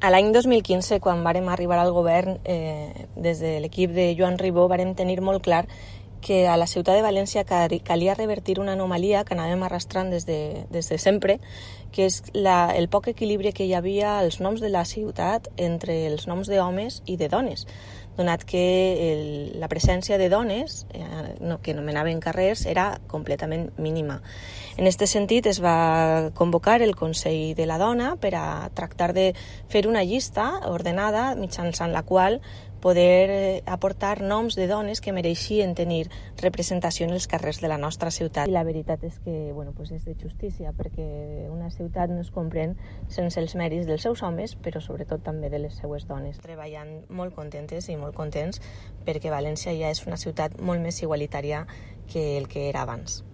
A l'any 2015, quan vàrem arribar al govern, des de l'equip de Joan Ribó, vàrem tenir molt clar que a la ciutat de València calia revertir una anomalia que anàvem arrastrant des de sempre, que és el poc equilibri que hi havia als noms de la ciutat entre els noms d'homes i de dones, donat que la presència de dones que nomenaven carrers era completament mínima. En aquest sentit es va convocar el Consell de la Dona per a tractar de fer una llista ordenada mitjançant la qual poder aportar noms de dones que mereixien tenir representació en els carrers de la nostra ciutat. I la veritat és que és de justícia, perquè una ciutat no es comprèn sense els mèrits dels seus homes, però sobretot també de les seues dones. Treballant molt contentes i molt contents perquè València ja és una ciutat molt més igualitària que el que era abans.